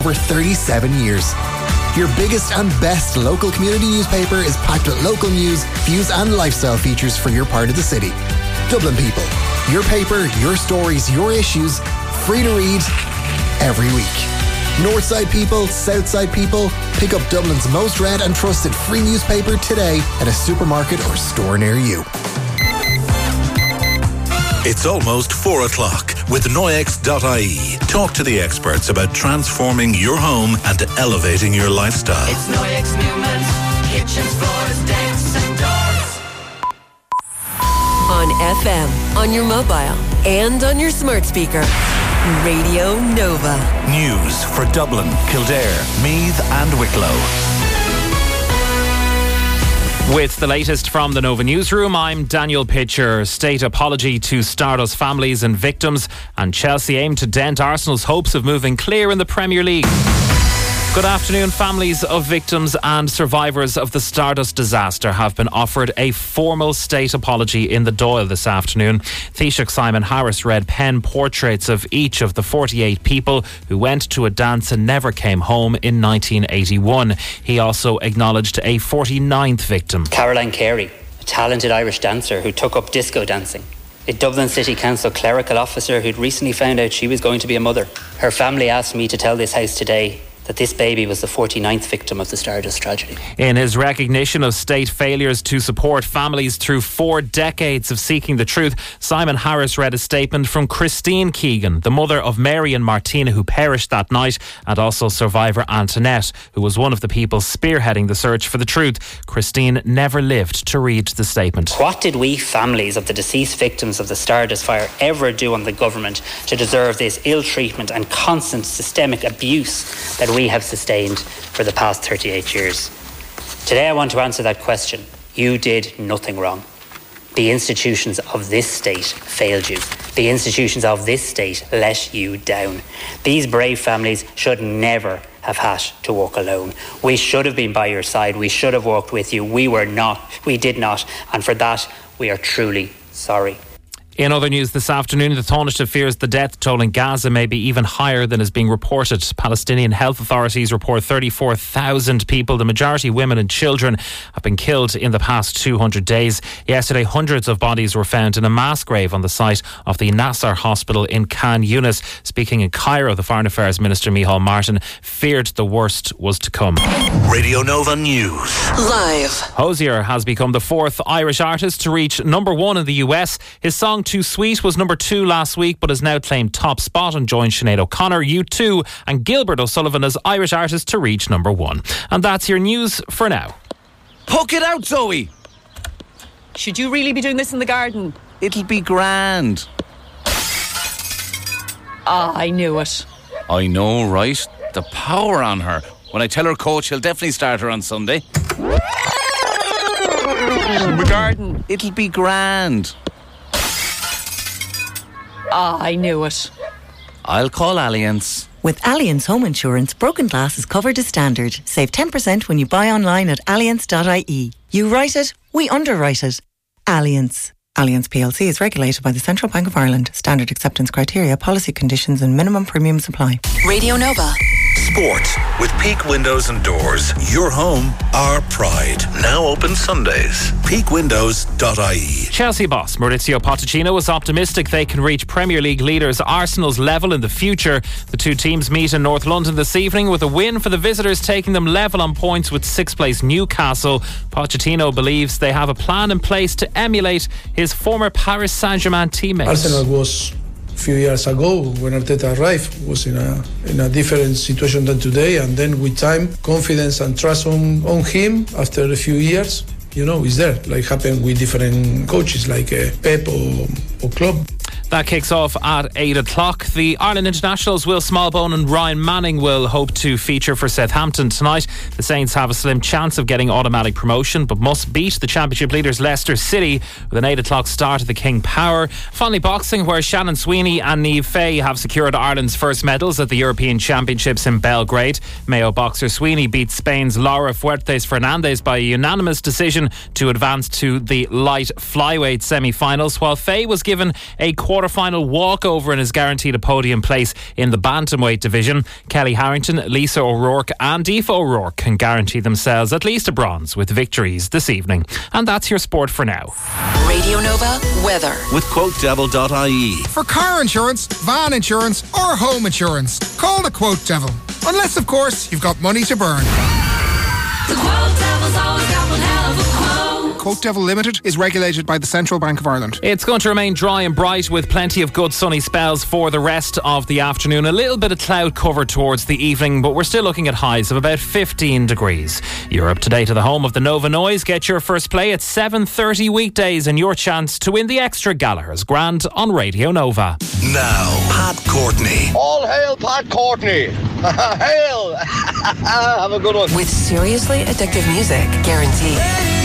over 37 years. Your biggest and best local community newspaper is packed with local news, views and lifestyle features for your part of the city. Dublin People. Your paper, your stories, your issues, free to read every week. Northside people, Southside people, pick up Dublin's most read and trusted free newspaper today at a supermarket or store near you. It's almost 4 o'clock with Noyex.ie. Talk to the experts about transforming your home and elevating your lifestyle. It's Noyex Newman's kitchens, floors, decks and doors. On FM, on your mobile, and on your smart speaker. Radio Nova. News for Dublin, Kildare, Meath and Wicklow. With the latest from the Nova Newsroom, I'm Daniel Pitcher. State apology to Stardust families and victims, and Chelsea aim to dent Arsenal's hopes of moving clear in the Premier League. Good afternoon. Families of victims and survivors of the Stardust disaster have been offered a formal state apology in the Dáil this afternoon. Taoiseach Simon Harris read pen portraits of each of the 48 people who went to a dance and never came home in 1981. He also acknowledged a 49th victim. Caroline Carey, a talented Irish dancer who took up disco dancing. A Dublin City Council clerical officer who'd recently found out she was going to be a mother. Her family asked me to tell this house today that this baby was the 49th victim of the Stardust tragedy. In his recognition of state failures to support families through 4 decades of seeking the truth, Simon Harris read a statement from Christine Keegan, the mother of Mary and Martina who perished that night, and also survivor Antoinette, who was one of the people spearheading the search for the truth. Christine never lived to read the statement. What did we families of the deceased victims of the Stardust fire ever do on the government to deserve this ill treatment and constant systemic abuse that we have sustained for the past 38 years? Today I want to answer that question. You did nothing wrong. The institutions of this state failed you. The institutions of this state let you down. These brave families should never have had to walk alone. We should have been by your side. We should have walked with you. We did not. And for that, we are truly sorry. In other news this afternoon, the Taoiseach fears the death toll in Gaza may be even higher than is being reported. Palestinian health authorities report 34,000 people, the majority women and children, have been killed in the past 200 days. Yesterday, hundreds of bodies were found in a mass grave on the site of the Nasser Hospital in Khan Yunis. Speaking in Cairo, the Foreign Affairs Minister Micheál Martin feared the worst was to come. Radio Nova News. Live. Hozier has become the 4th Irish artist to reach number 1 in the US. His song Too Sweet was number 2 last week, but has now claimed top spot and joined Sinead O'Connor, U2 and Gilbert O'Sullivan as Irish artists to reach number 1. And that's your news for now. Poke it out, Zoe! Should you really be doing this in the garden? It'll be grand. I knew it. I know, right? The power on her. When I tell her coach, he'll definitely start her on Sunday. In the garden. It'll be grand. I knew it. I'll call Allianz. With Allianz Home Insurance, broken glass is covered as standard. Save 10% when you buy online at allianz.ie. You write it, we underwrite it. Allianz. Allianz plc is regulated by the Central Bank of Ireland. Standard acceptance criteria, policy conditions and minimum premiums apply. Radio Nova. Sport with Peak Windows and Doors. Your home, our pride. Now open Sundays. peakwindows.ie. Chelsea boss Maurizio Pochettino is optimistic they can reach Premier League leaders Arsenal's level in the future. The two teams meet in North London this evening, with a win for the visitors taking them level on points with 6th place Newcastle. Pochettino believes they have a plan in place to emulate his former Paris Saint-Germain teammates. Arsenal was few years ago when Arteta arrived was in a different situation than today, and then with time, confidence and trust on him after a few years, is there, like happened with different coaches like Pep or Klopp. That kicks off at 8 o'clock. The Ireland internationals Will Smallbone and Ryan Manning will hope to feature for Southampton tonight. The Saints have a slim chance of getting automatic promotion, but must beat the championship leaders Leicester City with an 8 o'clock start at the King Power. Finally, boxing, where Shannon Sweeney and Niamh Faye have secured Ireland's first medals at the European Championships in Belgrade. Mayo boxer Sweeney beat Spain's Laura Fuertes Fernandez by a unanimous decision to advance to the light flyweight semi-finals, while Faye was given a quarter quarter-final walkover and is guaranteed a podium place in the bantamweight division. Kelly Harrington, Lisa O'Rourke and Aoife O'Rourke can guarantee themselves at least a bronze with victories this evening. And that's your sport for now. Radio Nova weather. With QuoteDevil.ie. For car insurance, van insurance or home insurance, call the Quote Devil. Unless, of course, you've got money to burn. The Quote Devil's always got one hell of a quote. Quote Devil Limited is regulated by the Central Bank of Ireland. It's going to remain dry and bright with plenty of good sunny spells for the rest of the afternoon. A little bit of cloud cover towards the evening, but we're still looking at highs of about 15 degrees. You're up to date to the home of the Nova Noise. Get your first play at 7:30 weekdays and your chance to win the extra Gallagher's Grand on Radio Nova. Now, Pat Courtney. All hail Pat Courtney. Hail. Have a good one. With seriously addictive music, guaranteed.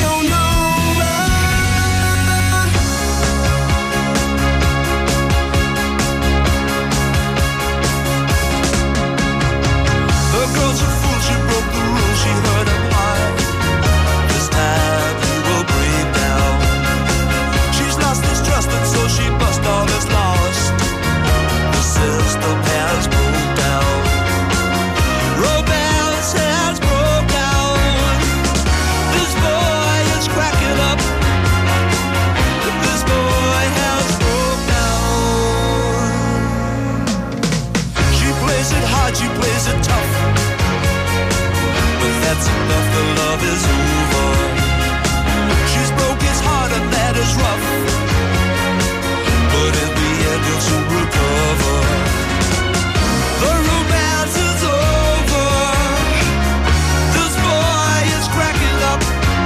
She plays it tough, but that's enough, the love is over. She's broke his heart and that is rough, but in the end he'll soon recover. The romance is over. This boy is cracking up.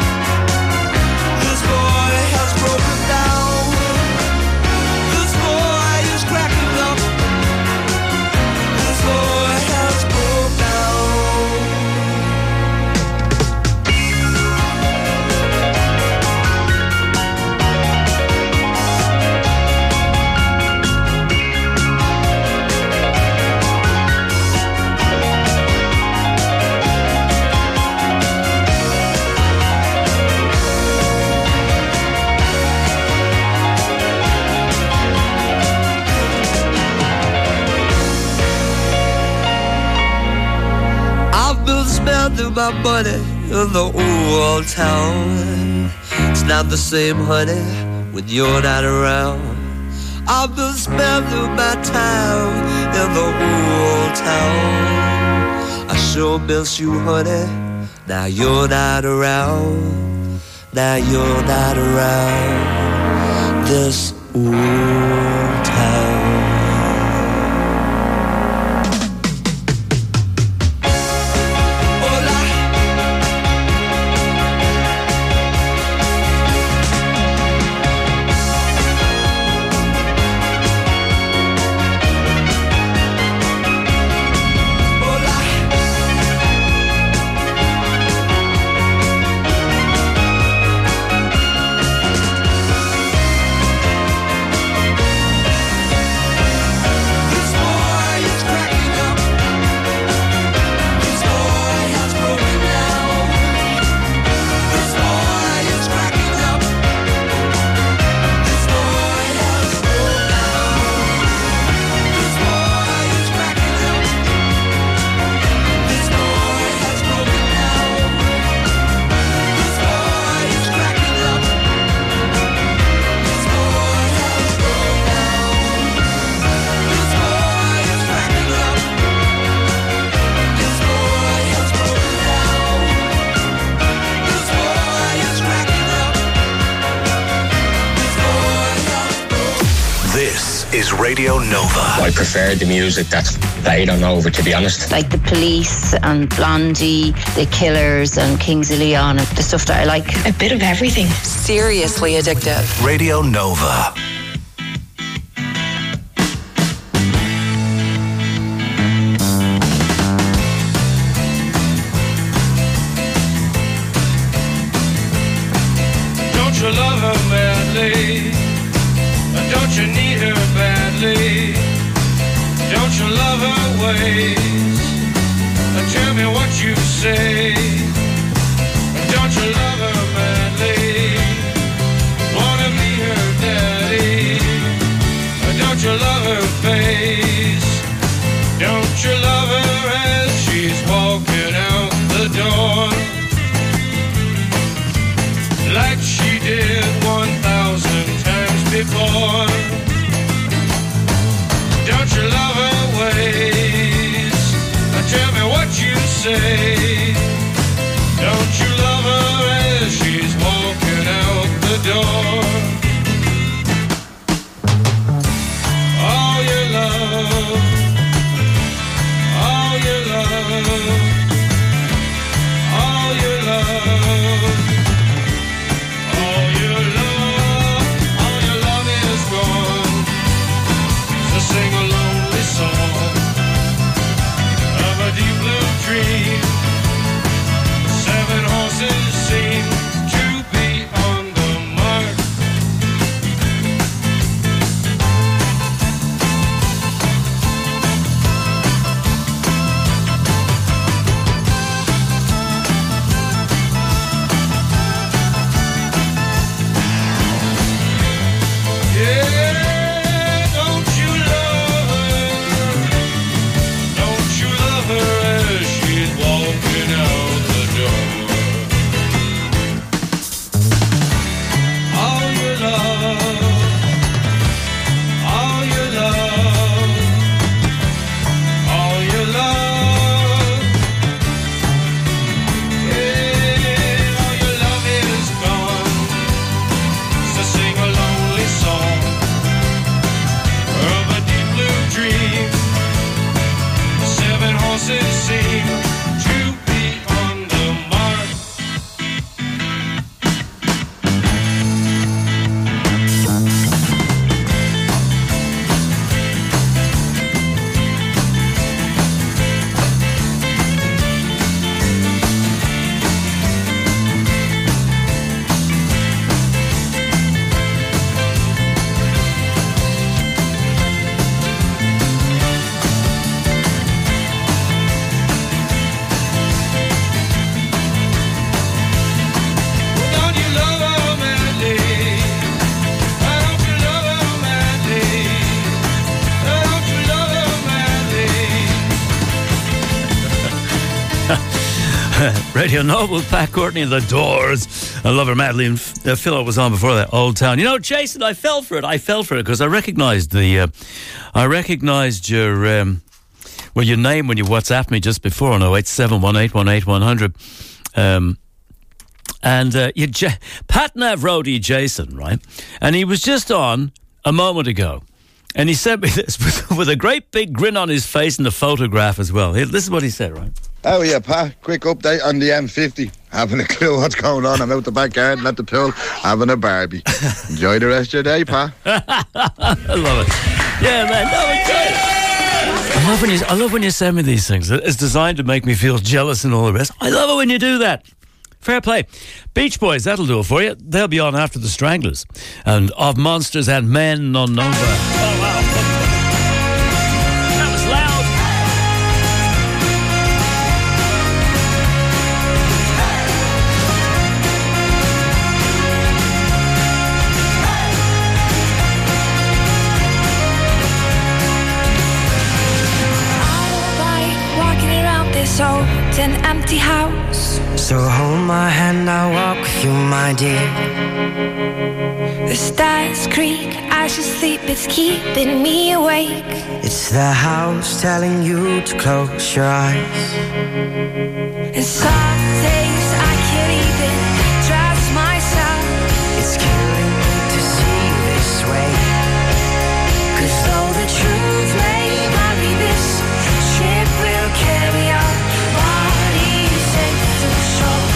This boy has broken down. This boy is cracking up. This boy spending my money in the old town. It's not the same, honey, when you're not around. I've been spending my time in the old town. I sure miss you, honey. Now you're not around. Now you're not around this old town. is Radio Nova. I prefer the music that's played on Nova, to be honest. Like The Police and Blondie, The Killers and Kings of Leon, the stuff that I like. A bit of everything. Seriously addictive. Radio Nova. Don't you love her badly? Don't you need her badly? Don't you love her ways? Tell me what you say. Don't you love her badly? Wanna be her daddy? before. Don't you love her ways? Tell me what you say. Don't you love her as she's walking out the door? All your love, all your love, all your love, all your love, all your love is gone. So sing a lonely song of a deep blue dream. 7 horses seem to be on the mark. Yeah, don't you love her? Don't you love her as she's walking out the door? All your love, all your love, all your love. Yeah, all your love is gone. So sing a lonely song of a deep blue dream. 7 horses seem to be on the mark. Don't you love her madly? Don't you love her madly? Don't you love her madly? Radio Noble, Pat Courtney and the Doors. I love her madly. And Philo was on before that, Old Town. You know, Jason, I fell for it because I recognised your your name when you WhatsApped me just before on 08718188100. Pat Nav roadie Jason, right? And he was just on a moment ago. And he sent me this with a great big grin on his face and the photograph as well. This is what he said, right? Oh yeah, Pat, quick update on the M50. Haven't a clue what's going on. I'm out the back garden at the pool having a Barbie. Enjoy the rest of your day, Pat. I love it. Yeah, man. No, it's great. I love when you send me these things. It's designed to make me feel jealous and all the rest. I love it when you do that. Fair play. Beach Boys, that'll do it for you. They'll be on after the Stranglers. And Of Monsters and Men Unknown. Oh, wow. That was loud. Walking around this old and empty house. So hold my hand, I'll walk with you, my dear. The stars creak as you sleep, it's keeping me awake. It's the house telling you to close your eyes. And some days I can't even trust myself. It's killing me to see this way. 'Cause though the truth may vary, this ship will carry our bodies safe to shore.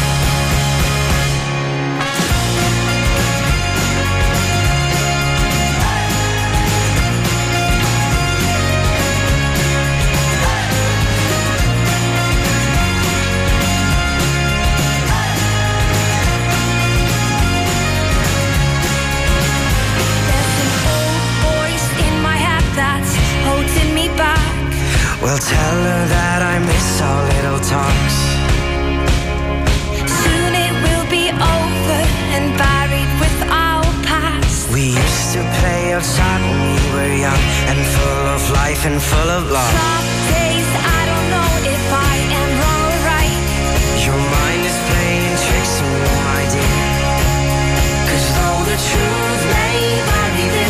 Well, tell her that I miss our little talks. Soon it will be over and buried with our past. We used to play outside when we were young and full of life and full of love. Some days I don't know if I am wrong or right. Your mind is playing tricks on me, my dear. 'Cause though the truth may vary,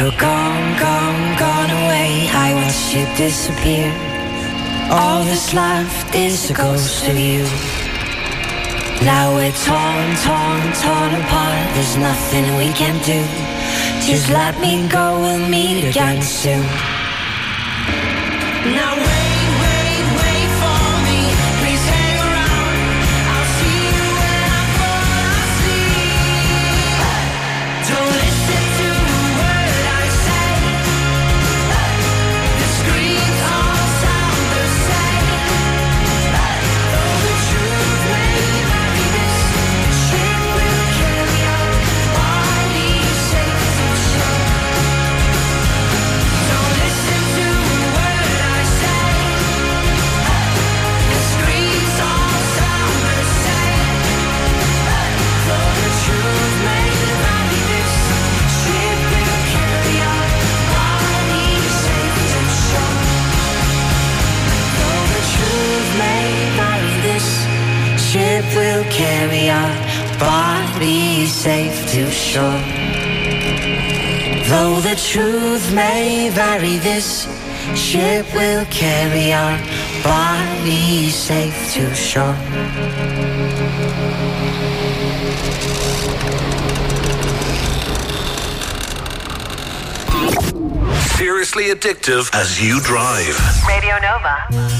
You're gone, gone, gone away. I watch you disappear. All that's left is a ghost of you. Now we're torn, torn, torn apart. There's nothing we can do. Just let me go, we'll meet again soon. Now wait, wait, wait for me. Please hang around. I'll see you when I fall asleep. Don't listen to a word I say. The screams all sound the same. Though the truth may vary, this ship will carry our bodies safe to shore. Don't listen to a word I say. The screams all sound the same. Though the truth may vary, this ship will carry our bodies safe to shore. Though the truth may vary, this ship will carry our bodies safe to shore. Though the truth may vary, this ship will carry our bodies safe to shore. Seriously addictive as you drive. Radio Nova.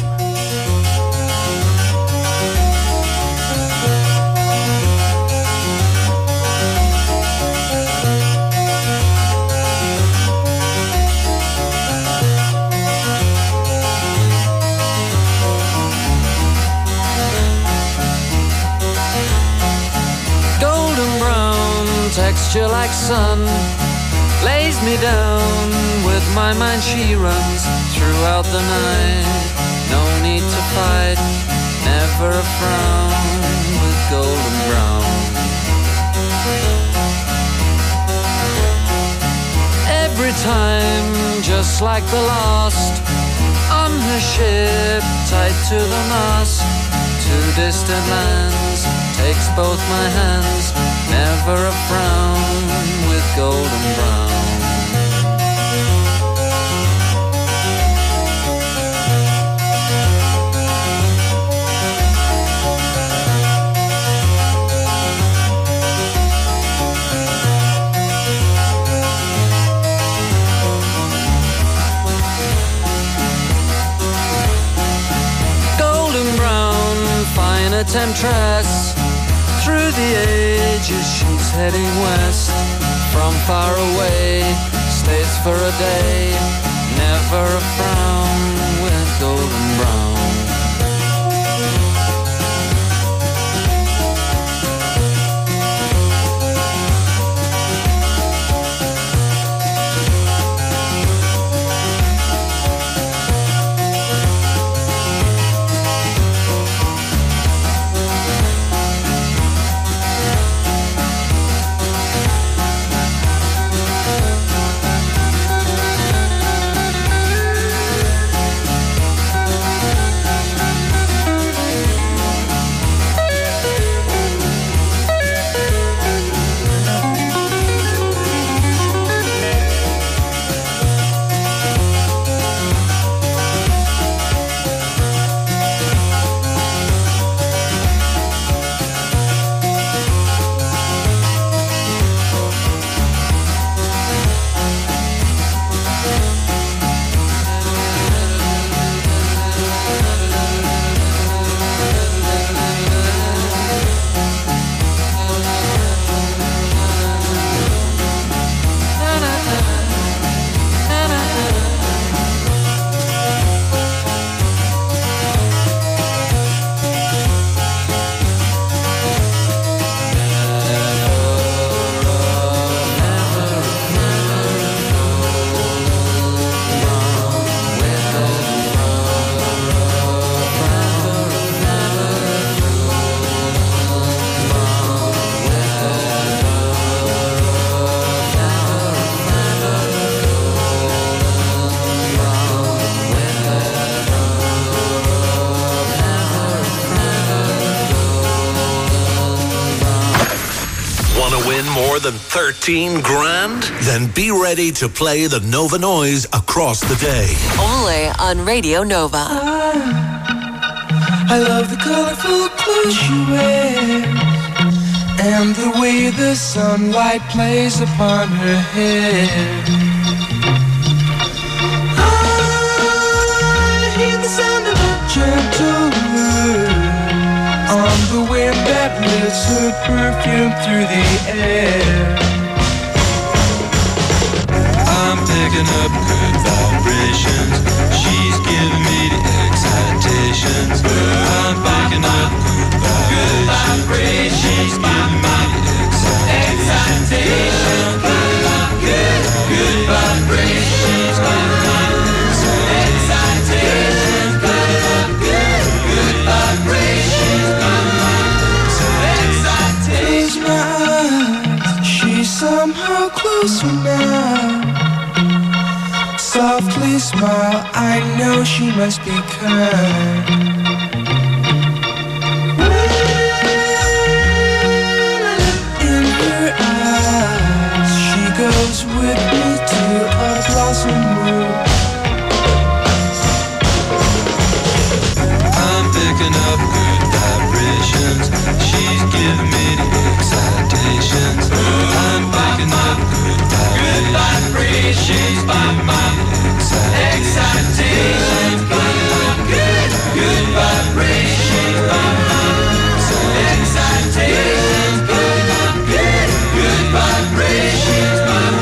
Golden brown texture like sun lays me down. With my mind she runs throughout the night. No need to fight, never a frown with golden brown. Every time, just like the last, on her ship, tied to the mast, to distant lands, takes both my hands, never a frown with golden brown. A temptress, through the ages she's heading west. From far away, stays for a day, never a frown with golden brown. 13 grand? Then be ready to play the Nova Noise across the day. Only on Radio Nova. I love the colorful clothes she wears and the way the sunlight plays upon her hair. I hear the sound of a gentle word on the wind that lifts her perfume through the air. I'm picking up good vibrations. She's giving me the excitations. I'm picking up good vibrations. She's giving me the excitations. Good vibrations. She's giving me the excitations. Good vibrations. Close my eyes. She's somehow closer now. Softly smile, I know she must be kind. In her eyes, she goes with me to a blossom room. I'm picking up good vibrations. She's giving me the excitations. I'm picking up good vibrations. She's giving me excitations. Good vibrations. Excitations. Good vibrations.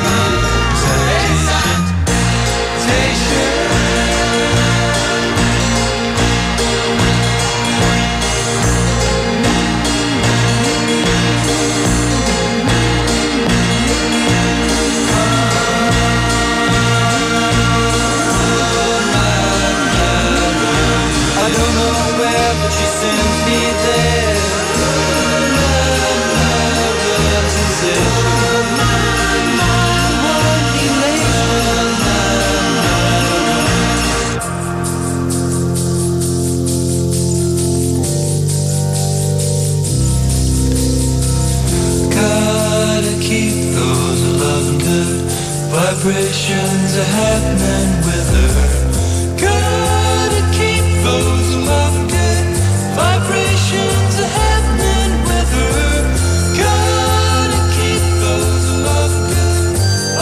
Vibrations are happening with her. Gotta keep those loving good. Vibrations are happening with her. Gotta keep those loving good.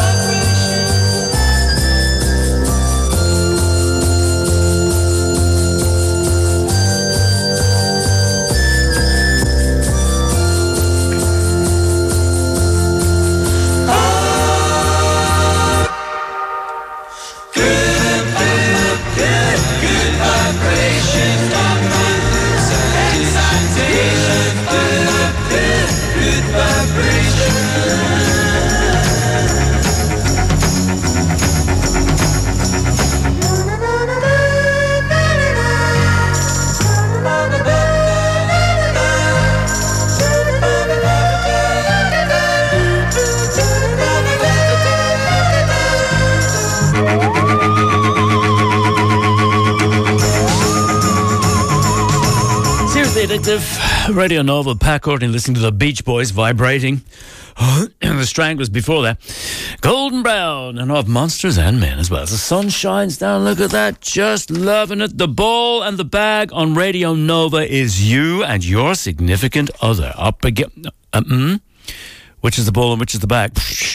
Addictive. Radio Nova, Pat Courtney listening to the Beach Boys, Vibrating. The Stranglers before that. Golden Brown, and of Monsters and Men as well. The sun shines down, look at that, just loving it. The ball and the bag on Radio Nova is you and your significant other. Up again. Which is the ball and which is the bag?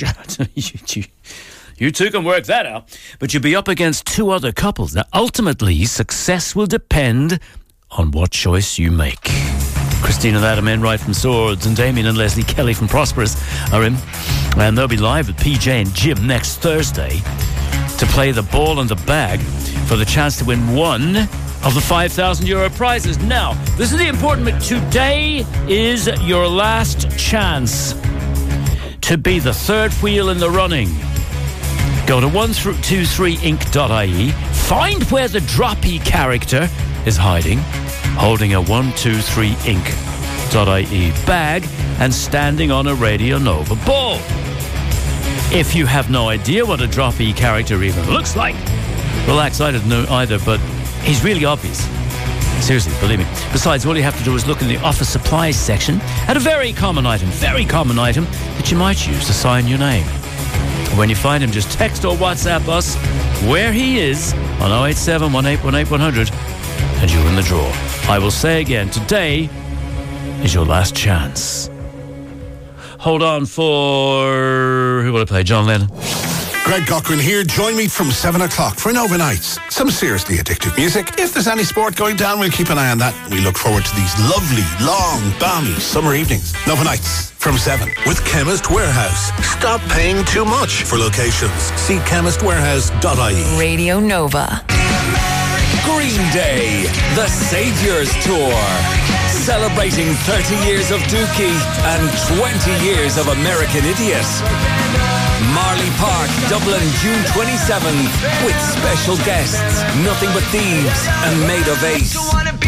You two can work that out. But you'll be up against two other couples. Now, ultimately, success will depend on what choice you make. Christina and Adam Enright from Swords and Damien and Leslie Kelly from Prosperous are in, and they'll be live at PJ and Jim next Thursday to play the ball and the bag for the chance to win one of the €5,000 prizes. Now, this is the important bit. Today is your last chance to be the third wheel in the running. Go to 123inc.ie, find where the droppy character is hiding, holding a 123inc.ie bag and standing on a Radio Nova ball. If you have no idea what a droppy character even looks like, relax, I didn't know either, but he's really obvious. Seriously, believe me. Besides, all you have to do is look in the office supplies section at a very common item that you might use to sign your name. When you find him, just text or WhatsApp us where he is on 087 1818 100 and you're in the draw. I will say again, today is your last chance. Hold on for... who will I play? John Lennon. Greg Cochran here. Join me from 7 o'clock for Nova Nights. Some seriously addictive music. If there's any sport going down, we'll keep an eye on that. We look forward to these lovely, long, balmy summer evenings. Nova Nights from 7. With Chemist Warehouse. Stop paying too much for locations. See chemistwarehouse.ie. Radio Nova. Green Day, the Saviour's Tour. Celebrating 30 years of Dookie and 20 years of American Idiot. Marley Park, Dublin, June 27th, with special guests, Nothing But Thieves and Made of Ace.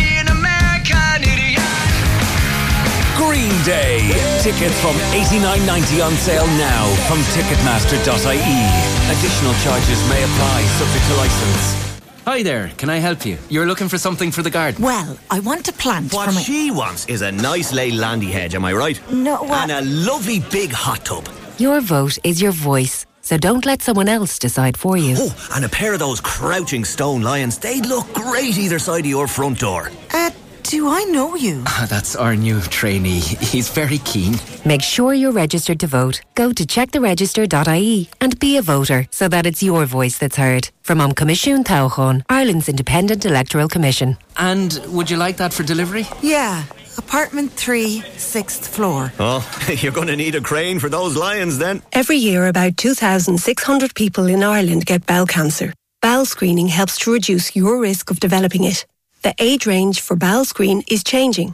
Green Day. Tickets from $89.90 on sale now from Ticketmaster.ie. Additional charges may apply, subject to licence. Hi there, can I help you? You're looking for something for the garden? Well, I want to plant What she wants is a nice lay landy hedge, am I right? No, what? And a lovely big hot tub. Your vote is your voice, so don't let someone else decide for you. Oh, and a pair of those crouching stone lions. They'd look great either side of your front door. Do I know you? That's our new trainee. He's very keen. Make sure you're registered to vote. Go to checktheregister.ie and be a voter so that it's your voice that's heard. From Comisiún Tábhachtán, Ireland's Independent Electoral Commission. And would you like that for delivery? Yeah. Apartment 3, 6th floor. Oh, you're going to need a crane for those lions then. Every year, about 2,600 people in Ireland get bowel cancer. Bowel screening helps to reduce your risk of developing it. The age range for bowel screen is changing.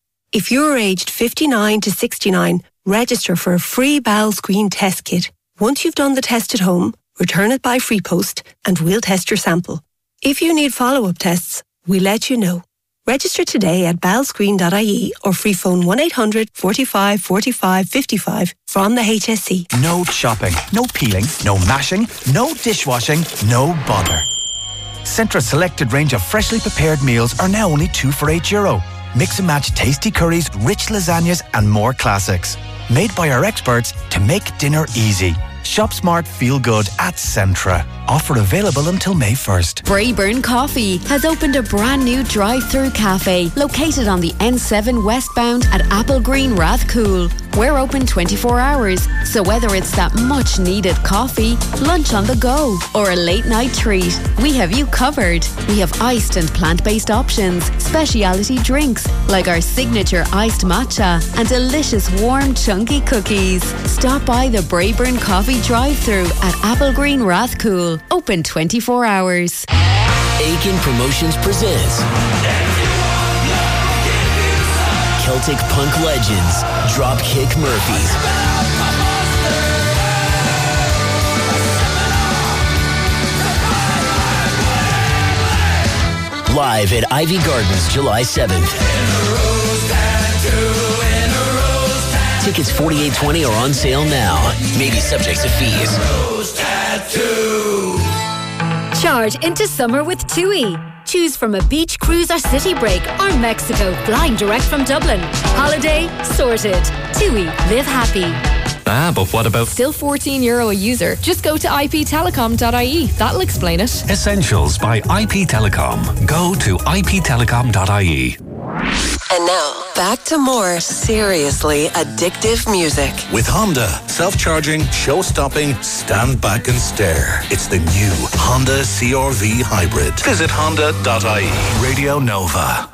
If you're aged 59 to 69, register for a free bowel screen test kit. Once you've done the test at home, return it by free post and we'll test your sample. If you need follow-up tests, we'll let you know. Register today at bowelscreen.ie or free phone 1-800 45 45 55 from the HSC. No chopping, no peeling, no mashing, no dishwashing, no bother. Centra's selected range of freshly prepared meals are now only €2 for €8. Mix and match tasty curries, rich lasagnas and more classics. Made by our experts to make dinner easy. Shop smart, feel good at Centra. Offer available until May 1st. Braeburn Coffee has opened a brand new drive-through cafe located on the N7 westbound at Apple Green Rathcoole. We're open 24 hours, so whether it's that much needed coffee, lunch on the go, or a late night treat, we have you covered. We have iced and plant-based options, specialty drinks like our signature iced matcha and delicious warm chunky cookies. Stop by the Braeburn Coffee drive-through at Apple Green Rathcoole. Open 24 hours. Aiken Promotions presents Celtic punk legends Dropkick Murphys. Live at Ivy Gardens, July 7th. Tickets $48.20 are on sale now. Maybe subject to fees. Charge into summer with TUI. Choose from a beach cruise or city break or Mexico flying direct from Dublin. Holiday sorted. TUI, live happy. But what about... Still €14 a user. Just go to iptelecom.ie. That'll explain it. Essentials by IP Telecom. Go to iptelecom.ie. And now, back to more seriously addictive music. With Honda, self-charging, show-stopping, stand back and stare. It's the new Honda CR-V Hybrid. Visit honda.ie. Radio Nova.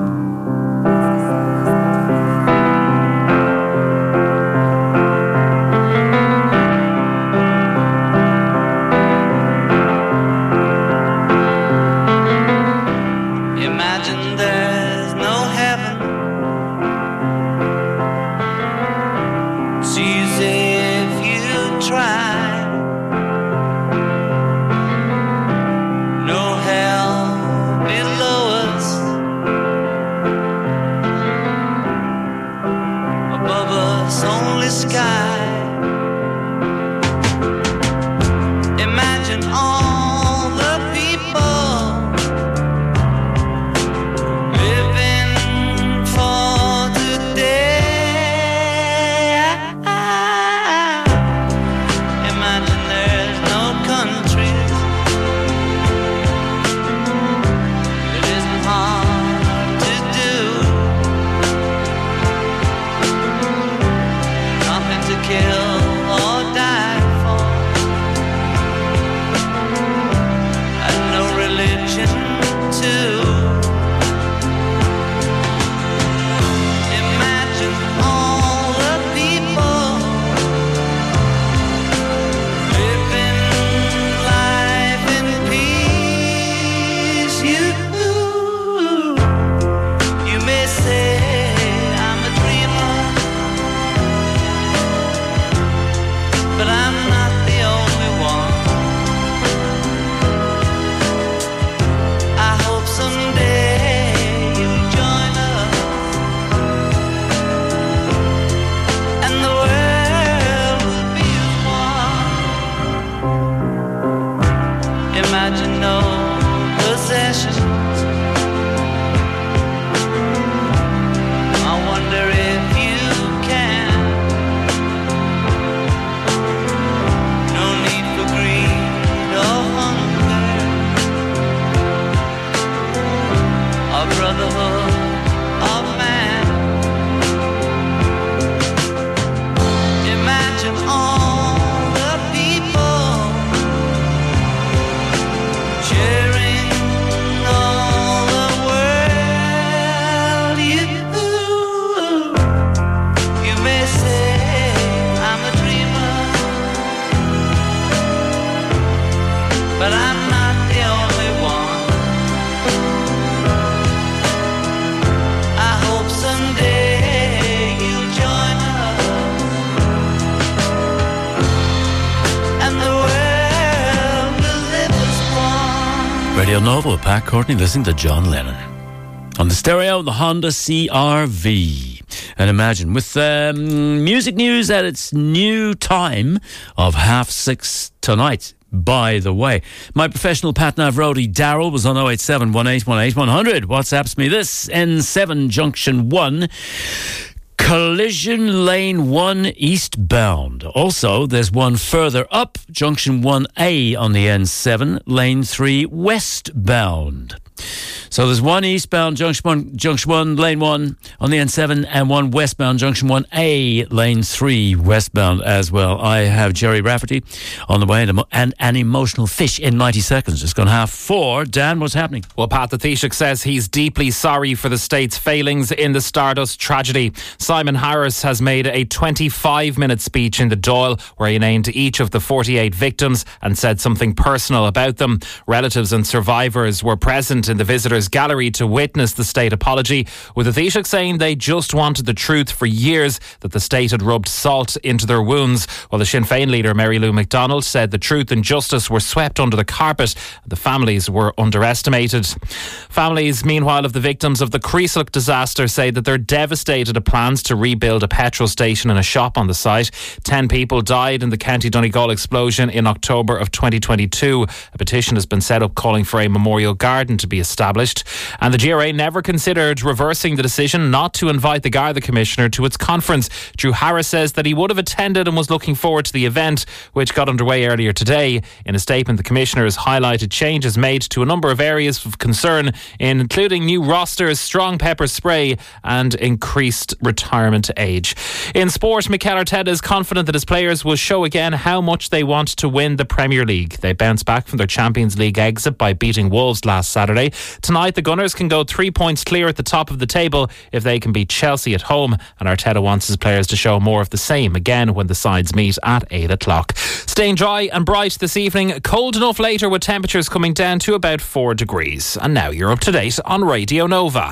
imagine no possessions. I wonder if you can. No need for greed or hunger, or brotherhood of man. Imagine all the people cheering all the world. You may say I'm a dreamer, but I'm not the only one. I hope someday you'll join us, and the world will live as one. Radio Nova with Pat Courtney listening to John Lennon. On the stereo, the Honda CR-V. And imagine, with music news at its new time of 6:30 tonight. By the way, my professional Pat Nav roadie Daryl was on 087 1818 100. WhatsApps me this: N7 Junction 1. Collision Lane 1 eastbound. Also, there's one further up, Junction 1A on the N7, Lane 3 westbound. So there's one eastbound, Junction 1, Lane 1 on the N7, and one westbound, Junction 1A, Lane 3 westbound as well. I have Jerry Rafferty on the way, and an emotional fish in 90 seconds. It's gone 4:30. Dan, what's happening? Well, Pat the Taoiseach says he's deeply sorry for the state's failings in the Stardust tragedy. Simon Harris has made a 25-minute speech in the Dáil where he named each of the 48 victims and said something personal about them. Relatives and survivors were present in the visitors' gallery to witness the state apology, with the Taoiseach saying they just wanted the truth for years, that the state had rubbed salt into their wounds, while the Sinn Féin leader Mary Lou McDonald said the truth and justice were swept under the carpet and the families were underestimated. Families, meanwhile, of the victims of the Creaslock disaster say that they're devastated at plans to rebuild a petrol station and a shop on the site. 10 people died in the County Donegal explosion in October of 2022. A petition has been set up calling for a memorial garden to be established, and the GRA never considered reversing the decision not to invite the Garda Commissioner to its conference. Drew Harris says that he would have attended and was looking forward to the event, which got underway earlier today. In a statement, the Commissioner has highlighted changes made to a number of areas of concern, including new rosters, strong pepper spray and increased retirement age. In sport, Mikel Arteta is confident that his players will show again how much they want to win the Premier League. They bounced back from their Champions League exit by beating Wolves last Saturday. Tonight, the Gunners can go 3 points clear at the top of the table if they can beat Chelsea at home, and Arteta wants his players to show more of the same again when the sides meet at 8 o'clock. Staying dry and bright this evening, cold enough later with temperatures coming down to about 4 degrees. And now you're up to date on Radio Nova.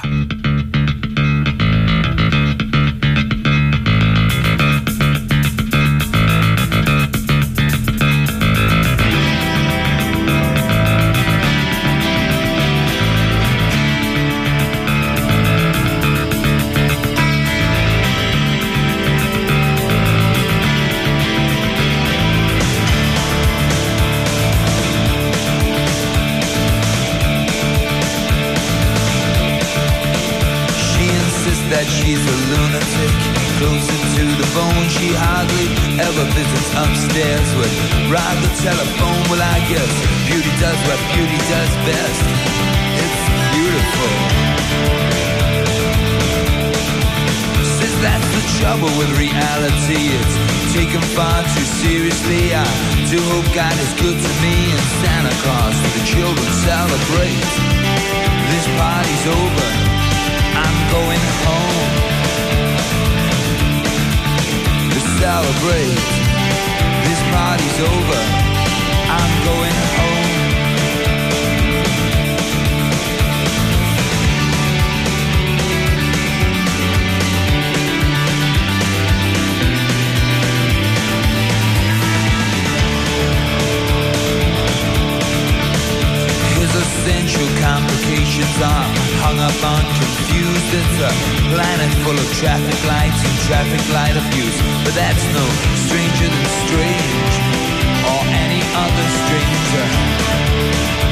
She's a lunatic, closer to the bone. She hardly ever visits upstairs with ride the telephone. Well, I guess beauty does what beauty does best. It's beautiful. Says that's the trouble with reality. It's taken far too seriously. I do hope God is good to me and Santa Claus for the children celebrate. This party's over, I'm going home to celebrate. This party's over, I'm going home. His essential complications are hung up on confused. It's a planet full of traffic lights and traffic light abuse. But that's no stranger than strange, or any other stranger.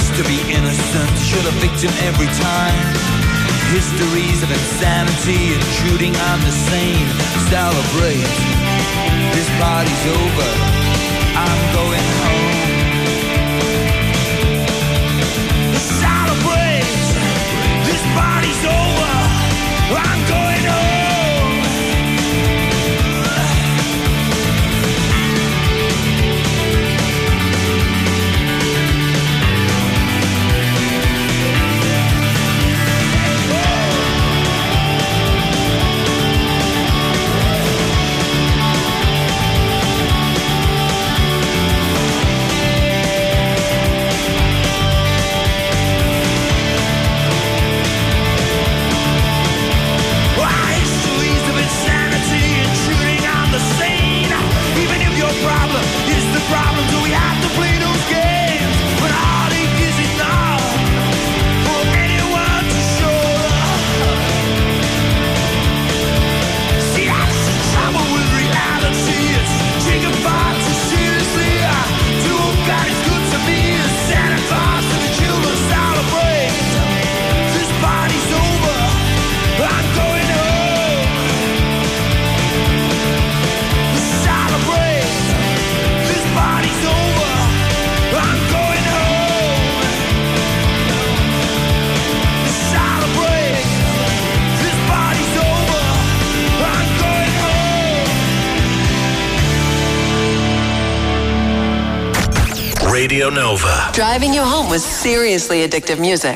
used to be innocent, should have victim every time. Histories of insanity, intruding on the sane. Celebrate, this party's over, I'm going home. Celebrate, this party's over, I'm going home. Radio Nova. Driving you home with seriously addictive music.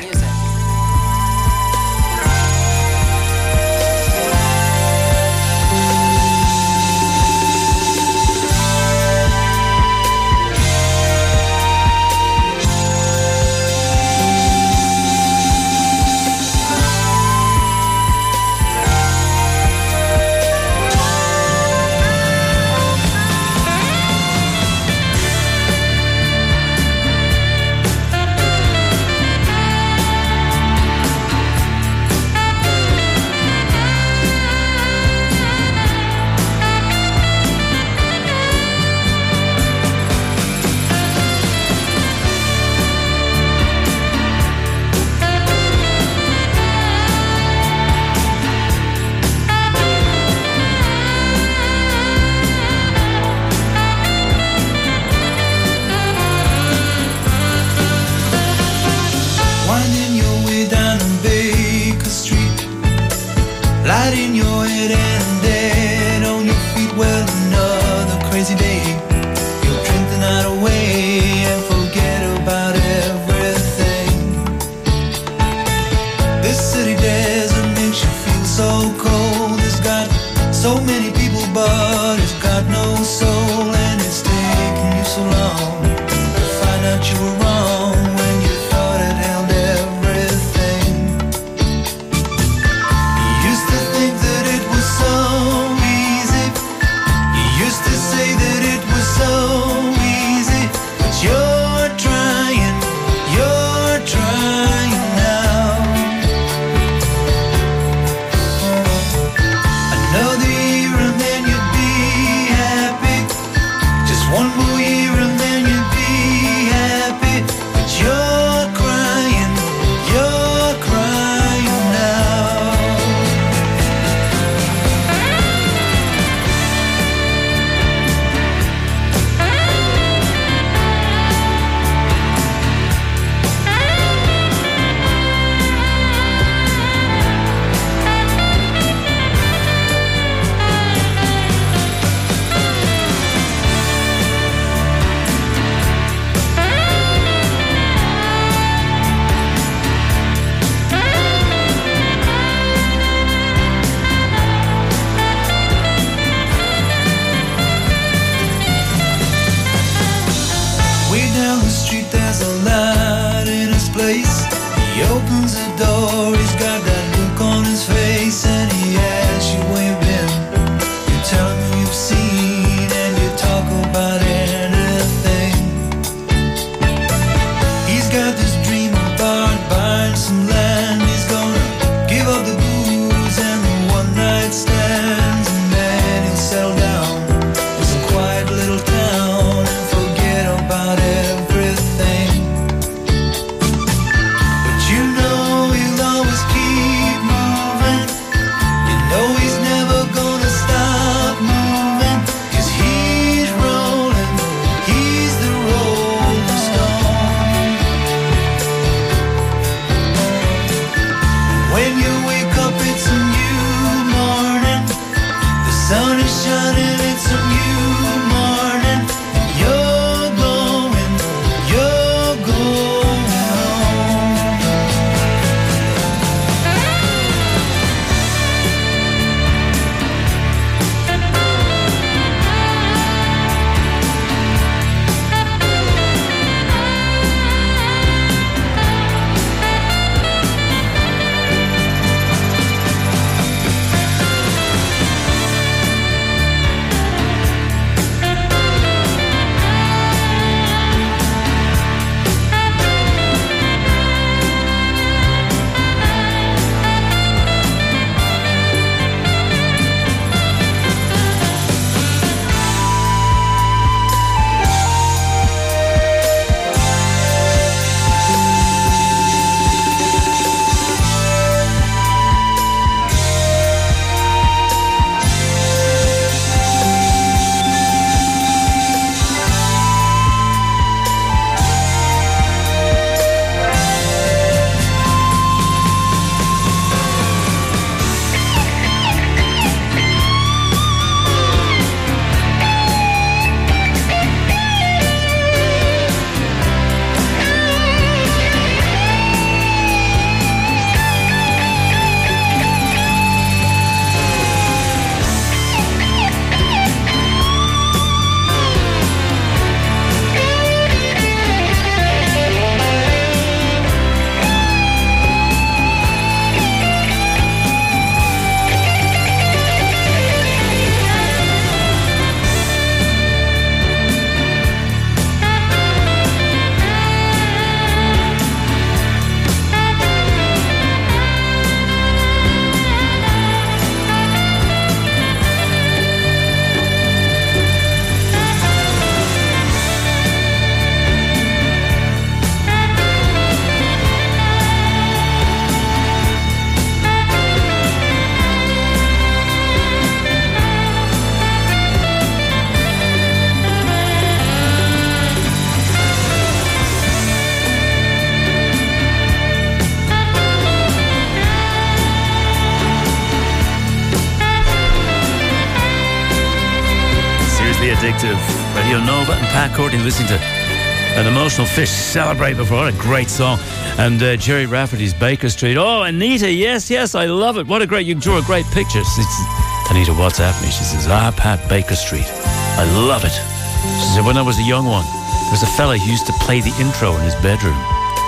Simply Addictive. Radio Nova and Pat Courtney listening to An Emotional Fish Celebrate before. What a great song. And Jerry Rafferty's Baker Street. Oh, Anita, yes, I love it. What a great, you drew a great picture. Anita WhatsApp me. She says, Pat, Baker Street. I love it. She said, when I was a young one, there was a fella who used to play the intro in his bedroom.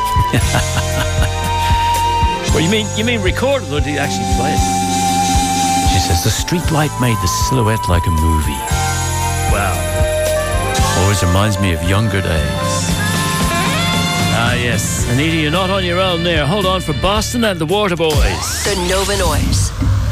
Well, you mean record it, or did he actually play it? She says, the street light made the silhouette like a movie. Wow. Always reminds me of younger days. Ah, yes. Anita, you're not on your own there. Hold on for Boston and the Waterboys. The Nova Noise.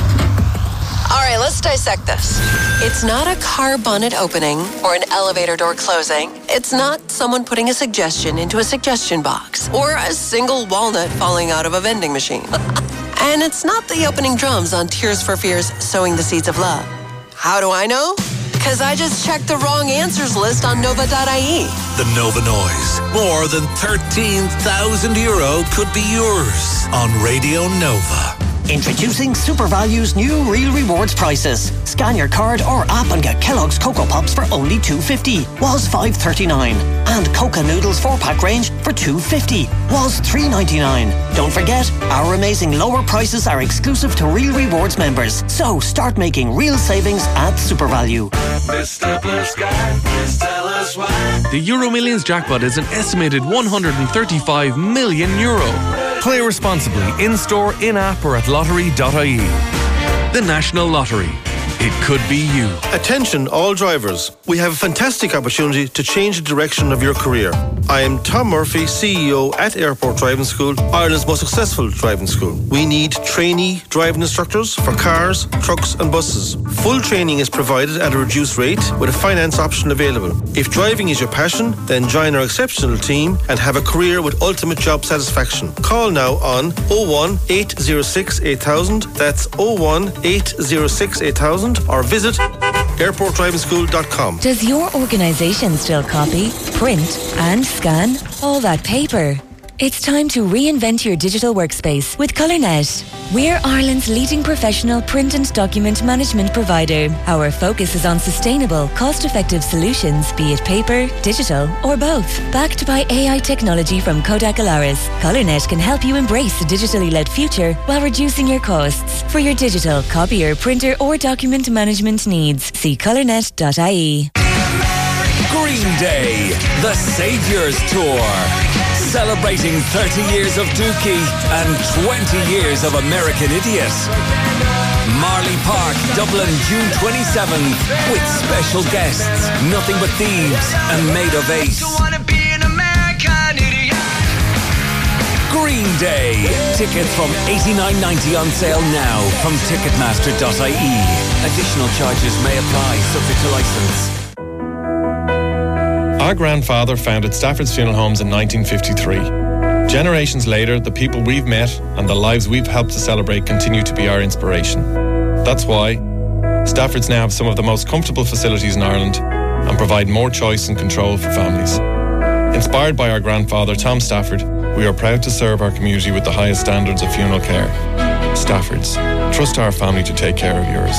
All right, let's dissect this. It's not a car bonnet opening or an elevator door closing. It's not someone putting a suggestion into a suggestion box or a single walnut falling out of a vending machine. And it's not the opening drums on Tears for Fears Sowing the Seeds of Love. How do I know? Because I just checked the wrong answers list on Nova.ie. The Nova Noise. More than €13,000 could be yours on Radio Nova. Introducing SuperValue's new Real Rewards prices. Scan your card or app and get Kellogg's Cocoa Pops for only $2.50. Was $5.39. And Coca Noodles 4-pack range for $2.50. Was $3.99. Don't forget, our amazing lower prices are exclusive to Real Rewards members. So start making real savings at SuperValue. Mr. Blue Sky, please tell us why. The Euro Millions jackpot is an estimated €135 million. Play responsibly in-store, in-app or at lottery.ie. The National Lottery. It could be you. Attention all drivers. We have a fantastic opportunity to change the direction of your career. I am Tom Murphy, CEO at Airport Driving School, Ireland's most successful driving school. We need trainee driving instructors for cars, trucks and buses. Full training is provided at a reduced rate with a finance option available. If driving is your passion, then join our exceptional team and have a career with ultimate job satisfaction. Call now on 01 806 8000. That's 01 806 8000 or visit airportdrivingschool.com. Does your organisation still copy, print and scan all that paper? It's time to reinvent your digital workspace with ColourNet. We're Ireland's leading professional print and document management provider. Our focus is on sustainable, cost-effective solutions, be it paper, digital or both. Backed by AI technology from Kodak Alaris, ColourNet can help you embrace a digitally led future while reducing your costs. For your digital, copier, printer or document management needs, see colournet.ie. Green Day, the Saviours Tour. Celebrating 30 years of Dookie and 20 years of American Idiot. Marley Park, Dublin, June 27th. With special guests, Nothing But Thieves and Made of Ace. Green Day. Tickets from $89.90 on sale now from Ticketmaster.ie. Additional charges may apply, subject to licence. Our grandfather founded Stafford's Funeral Homes in 1953. Generations later, the people we've met and the lives we've helped to celebrate continue to be our inspiration. That's why Stafford's now have some of the most comfortable facilities in Ireland and provide more choice and control for families. Inspired by our grandfather, Tom Stafford, we are proud to serve our community with the highest standards of funeral care. Stafford's. Trust our family to take care of yours.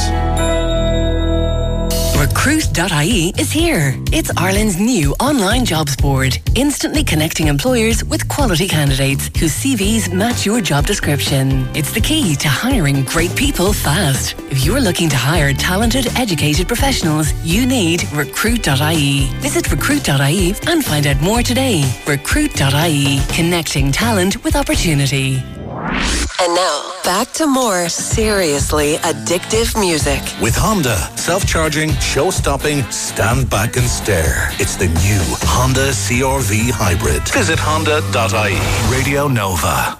Recruit.ie is here. It's Ireland's new online jobs board, instantly connecting employers with quality candidates whose CVs match your job description. It's the key to hiring great people fast. If you're looking to hire talented, educated professionals, you need Recruit.ie. Visit Recruit.ie and find out more today. Recruit.ie, connecting talent with opportunity. And now, back to more seriously addictive music. With Honda, self-charging, show-stopping, stand back and stare. It's the new Honda CR-V Hybrid. Visit honda.ie. Radio Nova.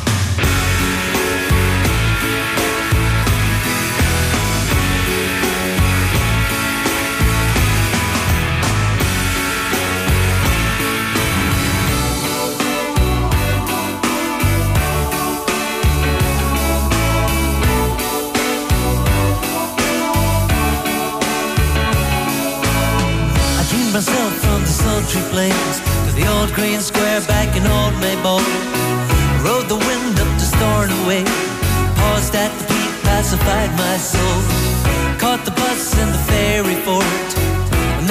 Myself from the sultry plains to the old green square back in old Maybole. Rode the wind up to Stornoway, paused at the peak, pacified my soul. Caught the bus in the ferry port, and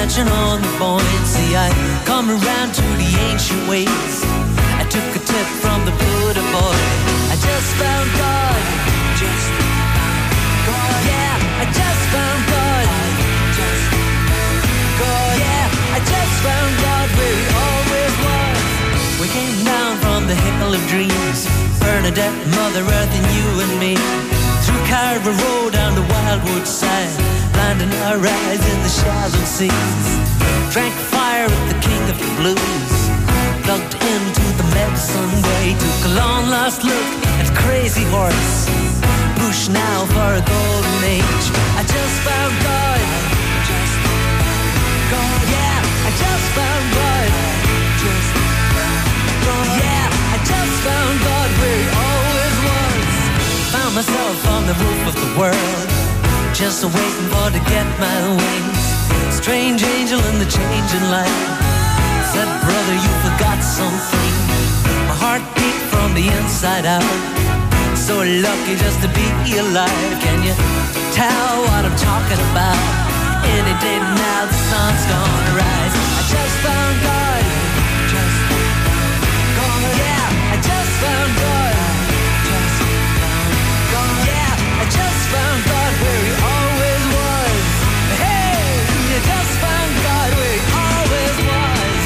munching on the buoyancy. I come around to the ancient ways. I took a tip from the Buddha boy. I just found God. Just God. Yeah, I just found God. Just God. Yeah, I just found God where he always was. We came down from the hill of dreams, Bernadette, Mother Earth, and you and me. Through Carver Road down the Wildwood side, landing our eyes in the shallow seas. Drank fire at the king of the blues, plugged into the medicine way. Took a long last look at Crazy Horse, push now for a golden age. I just found God. Just God. Yeah, I just found God. Just God. Yeah, I just found God where he always was. Found myself on the roof of the world, just waiting for to get my wings. Strange angel in the changing light said, brother, you forgot something. My heart beat from the inside out. So lucky just to be alive. Can you tell what I'm talking about? Any day now the sun's gonna rise. I just found God. Just God. Yeah, I just found God. Just found God. Yeah, I just found God where he always was. Hey, you just found God where he always was.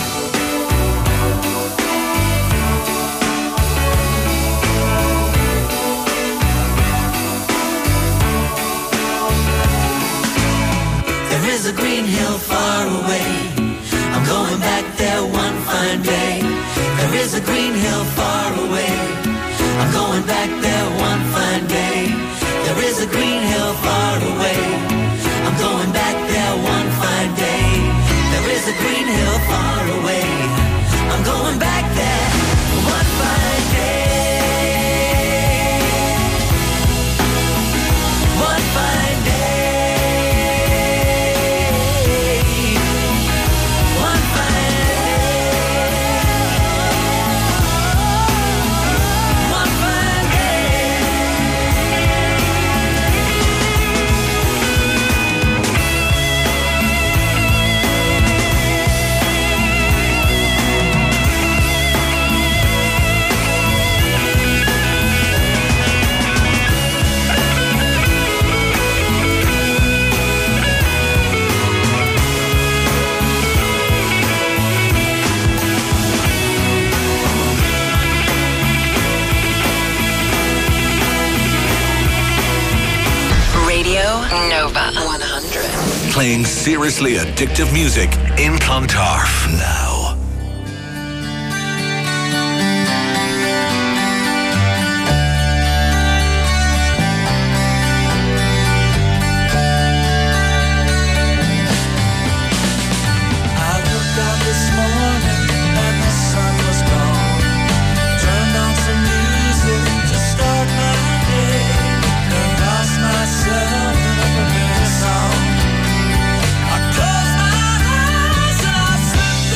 There is a green hill far away. I'm going back there one fine day. There is a green hill far away. I'm going back there one fine day. There is a green hill far away. I'm going back there one fine day. There is a green hill far away. I'm going back there one fine day. One fine day. One fine day. One fine Radio Nova 100. Playing seriously addictive music in Clontarf now. I looked out this morning and the sun was gone. Turned on some music to start my day, and lost myself in a familiar song. I closed my eyes and I slipped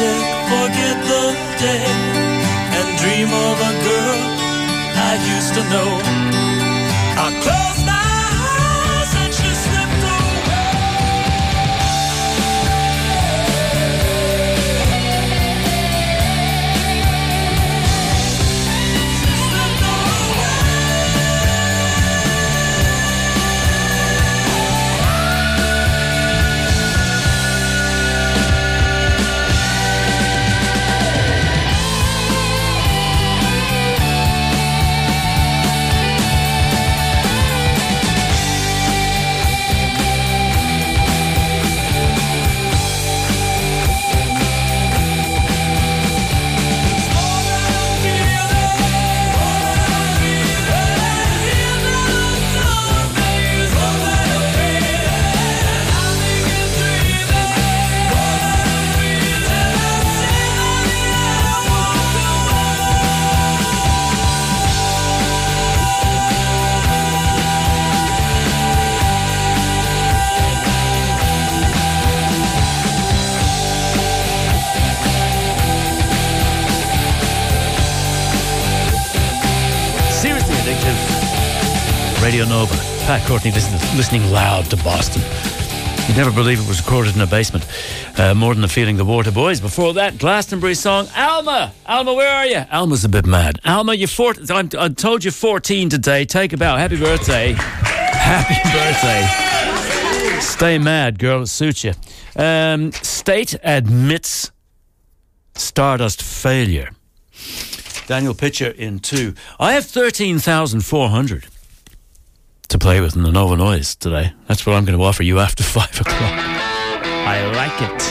music, forget the day, and dream of a girl I used to know. I closed my eyes and she slipped Radio Nova. Pat Courtney listening loud to Boston. You'd never believe it was recorded in a basement. More than the feeling the Water Boys. Before that, Glastonbury song, Alma. Alma, where are you? Alma's a bit mad. Alma, you're 14. I told you 14 today. Take a bow. Happy birthday. Happy birthday. Stay mad, girl. It suits you. State admits Stardust failure. Daniel Pitcher in 2. I have 13,400 to play with in the Nova Noise today. That's what I'm going to offer you after 5 o'clock. I like it.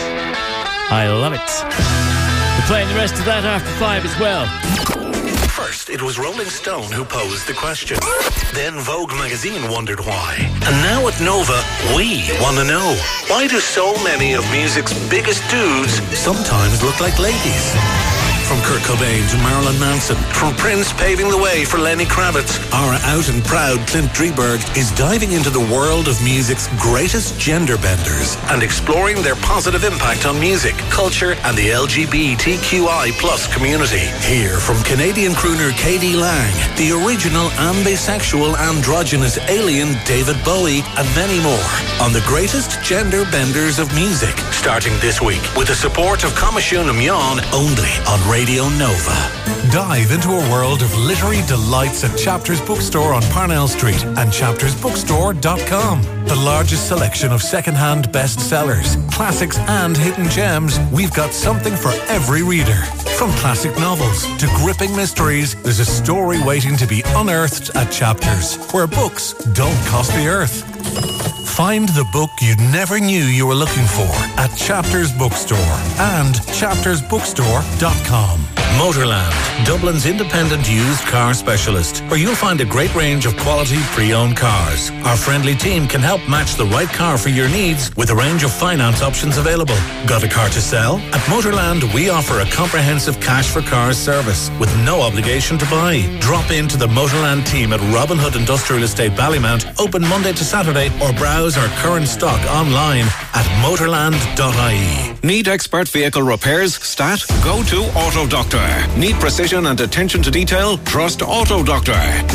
I love it. We're playing the rest of that after 5 as well. First, it was Rolling Stone who posed the question. Then Vogue magazine wondered why. And now at Nova, we want to know. Why do so many of music's biggest dudes sometimes look like ladies? From Kurt Cobain to Marilyn Manson, from Prince paving the way for Lenny Kravitz, our out and proud Clint Drieberg is diving into the world of music's greatest gender benders and exploring their positive impact on music, culture and the LGBTQI+ community. Hear from Canadian crooner K.D. Lang, the original ambisexual androgynous alien David Bowie and many more on the greatest gender benders of music, starting this week with the support of Comishuna Myon only on Radio Nova. Dive into a world of literary delights at Chapters Bookstore on Parnell Street and chaptersbookstore.com. The largest selection of second-hand bestsellers, classics and hidden gems, we've got something for every reader. From classic novels to gripping mysteries, there's a story waiting to be unearthed at Chapters, where books don't cost the earth. Find the book you never knew you were looking for at Chapters Bookstore and chaptersbookstore.com. Motorland, Dublin's independent used car specialist, where you'll find a great range of quality pre-owned cars. Our friendly team can help match the right car for your needs with a range of finance options available. Got a car to sell? At Motorland, we offer a comprehensive cash for cars service with no obligation to buy. Drop into the Motorland team at Robin Hood Industrial Estate Ballymount, open Monday to Saturday, or browse our current stock online at motorland.ie. Need expert vehicle repairs? Stat? Go to Auto Doctor. Need precision and attention to detail? Trust Auto Doctor.